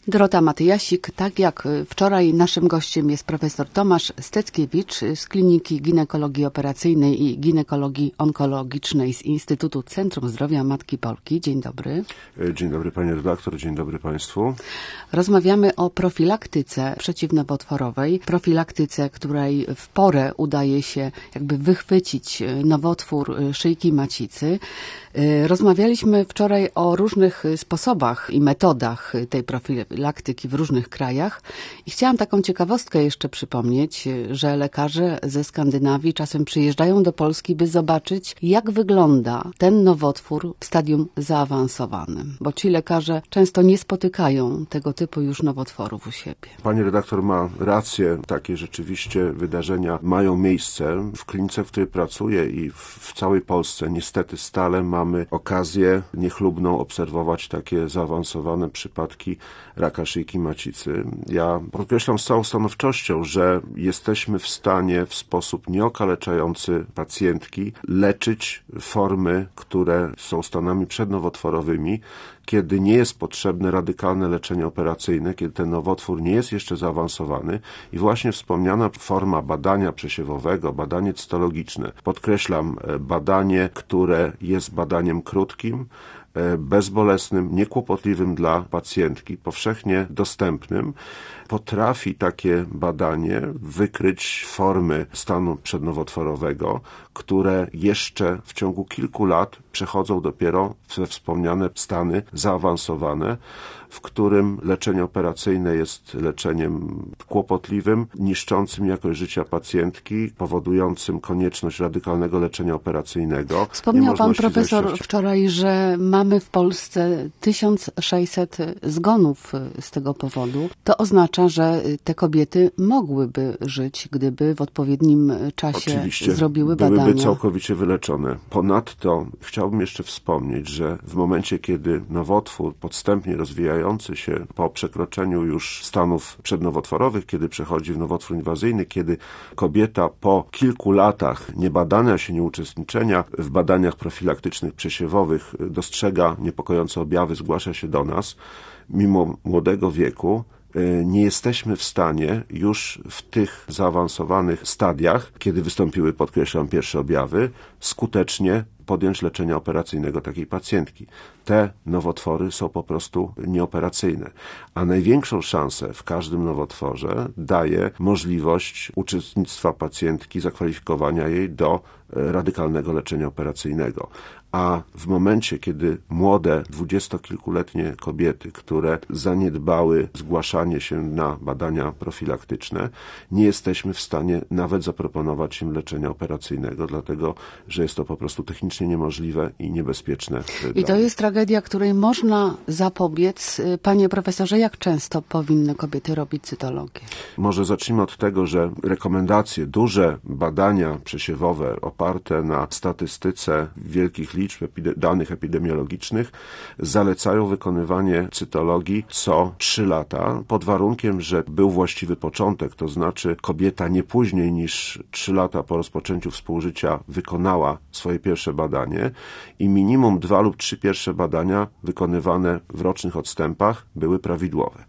Dorota Matyjasik, tak jak wczoraj naszym gościem jest profesor Tomasz Steckiewicz z Kliniki Ginekologii Operacyjnej i Ginekologii Onkologicznej z Instytutu Centrum Zdrowia Matki Polki. Dzień dobry. Dzień dobry pani redaktor, dzień dobry państwu. Rozmawiamy o profilaktyce przeciwnowotworowej, profilaktyce, której w porę udaje się jakby wychwycić nowotwór szyjki macicy. Rozmawialiśmy wczoraj o różnych sposobach i metodach tej profilaktyki w różnych krajach i chciałam taką ciekawostkę jeszcze przypomnieć, że lekarze ze Skandynawii czasem przyjeżdżają do Polski, by zobaczyć, jak wygląda ten nowotwór w stadium zaawansowanym, bo ci lekarze często nie spotykają tego typu już nowotworów u siebie. Pani redaktor ma rację, takie rzeczywiście wydarzenia mają miejsce. W klinice, w której pracuję i w całej Polsce niestety stale mamy okazję niechlubną obserwować takie zaawansowane przypadki raka szyjki macicy. Ja podkreślam z całą stanowczością, że jesteśmy w stanie w sposób nieokaleczający pacjentki leczyć formy, które są stanami przednowotworowymi, kiedy nie jest potrzebne radykalne leczenie operacyjne, kiedy ten nowotwór nie jest jeszcze zaawansowany i właśnie wspomniana forma badania przesiewowego, badanie cytologiczne, podkreślam, badanie, które jest badaniem krótkim, bezbolesnym, niekłopotliwym dla pacjentki, powszechnie dostępnym, potrafi takie badanie wykryć formy stanu przednowotworowego, które jeszcze w ciągu kilku lat przechodzą dopiero we wspomniane stany zaawansowane, w którym leczenie operacyjne jest leczeniem kłopotliwym, niszczącym jakość życia pacjentki, powodującym konieczność radykalnego leczenia operacyjnego. Wspomniał pan profesor wczoraj, że mamy w Polsce 1600 zgonów z tego powodu. To oznacza, że te kobiety mogłyby żyć, gdyby w odpowiednim czasie oczywiście zrobiły badania. Byłyby całkowicie wyleczone. Ponadto chciałbym jeszcze wspomnieć, że w momencie, kiedy nowotwór podstępnie rozwijający się po przekroczeniu już stanów przednowotworowych, kiedy przechodzi w nowotwór inwazyjny, kiedy kobieta po kilku latach niebadania się, nieuczestniczenia w badaniach profilaktycznych przesiewowych dostrzega niepokojące objawy, zgłasza się do nas, mimo młodego wieku, nie jesteśmy w stanie już w tych zaawansowanych stadiach, kiedy wystąpiły, podkreślam, pierwsze objawy, skutecznie podjąć leczenia operacyjnego takiej pacjentki. Te nowotwory są po prostu nieoperacyjne, a największą szansę w każdym nowotworze daje możliwość uczestnictwa pacjentki, zakwalifikowania jej do radykalnego leczenia operacyjnego. A w momencie, kiedy młode, dwudziestokilkuletnie kobiety, które zaniedbały zgłaszanie się na badania profilaktyczne, nie jesteśmy w stanie nawet zaproponować im leczenia operacyjnego, dlatego, że jest to po prostu technicznie niemożliwe i niebezpieczne. I to jest tragedia, której można zapobiec. Panie profesorze, jak często powinny kobiety robić cytologię? Może zacznijmy od tego, że rekomendacje, duże badania przesiewowe oparte na statystyce wielkich liczb danych epidemiologicznych zalecają wykonywanie cytologii co 3 lata, pod warunkiem, że był właściwy początek, to znaczy kobieta nie później niż 3 lata po rozpoczęciu współżycia wykonała swoje pierwsze badanie i minimum 2 lub 3 pierwsze badania wykonywane w rocznych odstępach były prawidłowe.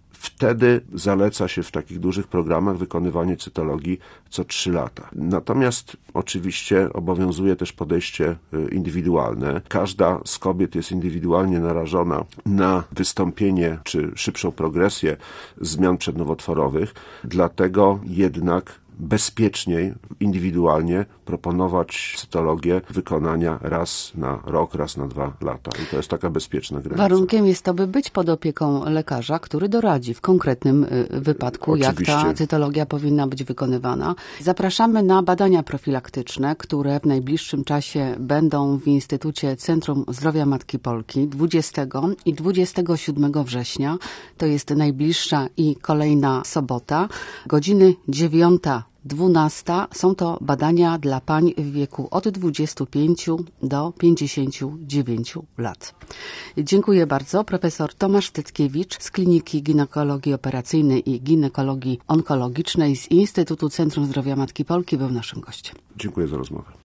Wtedy zaleca się w takich dużych programach wykonywanie cytologii co 3 lata. Natomiast oczywiście obowiązuje też podejście indywidualne. Każda z kobiet jest indywidualnie narażona na wystąpienie czy szybszą progresję zmian przednowotworowych, dlatego jednak bezpieczniej, indywidualnie proponować cytologię wykonania raz na rok, raz na 2 lata. I to jest taka bezpieczna granica. Warunkiem jest to, by być pod opieką lekarza, który doradzi w konkretnym wypadku, oczywiście, jak ta cytologia powinna być wykonywana. Zapraszamy na badania profilaktyczne, które w najbliższym czasie będą w Instytucie Centrum Zdrowia Matki Polki 20 i 27 września. To jest najbliższa i kolejna sobota. Godziny 9-12 są to badania dla pań w wieku od 25 do 59 lat. Dziękuję bardzo. Profesor Tomasz Steckiewicz z Kliniki Ginekologii Operacyjnej i Ginekologii Onkologicznej z Instytutu Centrum Zdrowia Matki Polki był naszym gościem. Dziękuję za rozmowę.